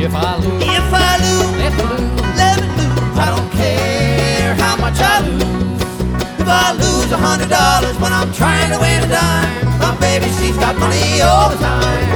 If I lose, If I lose, let me lose. let me lose. I don't care how much I lose. If I lose $100 when I'm trying to win a dime, my baby, she's got money all the time.